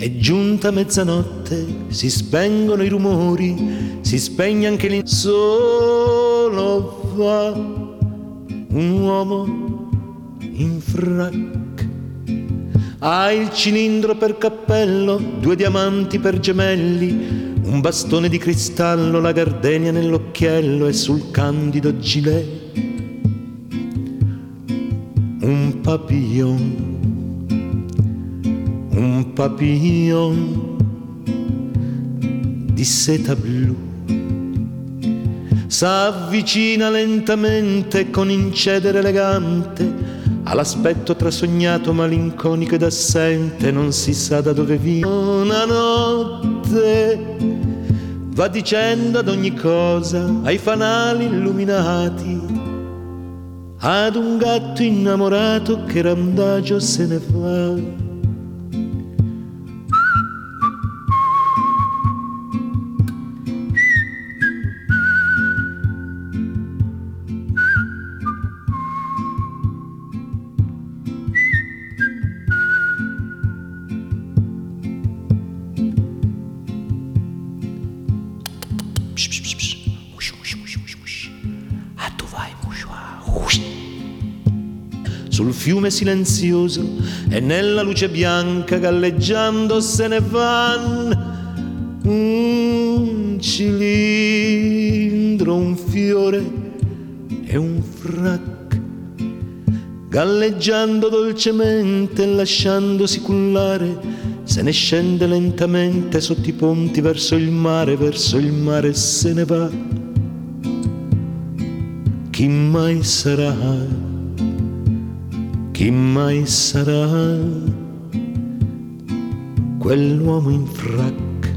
È giunta mezzanotte, si spengono i rumori, si spegne anche solo va un uomo in frac. Ha il cilindro per cappello, 2 diamanti per gemelli, un bastone di cristallo, la gardenia nell'occhiello e sul candido gilet un papillon di seta blu. S'avvicina lentamente con incedere elegante all'aspetto trasognato, malinconico ed assente, non si sa da dove viene. Una notte va dicendo ad ogni cosa, ai fanali illuminati, ad un gatto innamorato che randagio se ne va. Ah, tu vai, sul fiume silenzioso e nella luce bianca galleggiando se ne van un cilindro, un fiore e un frac, galleggiando dolcemente e lasciandosi cullare se ne scende lentamente sotto i ponti verso il mare se ne va. Chi mai sarà? Chi mai sarà quell'uomo in frac?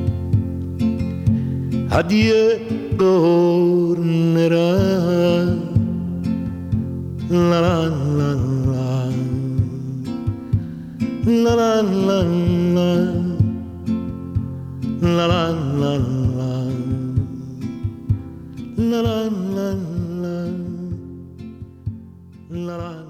Addio, tornerà. La la la la. La la la la. La la la la. La la la la. La la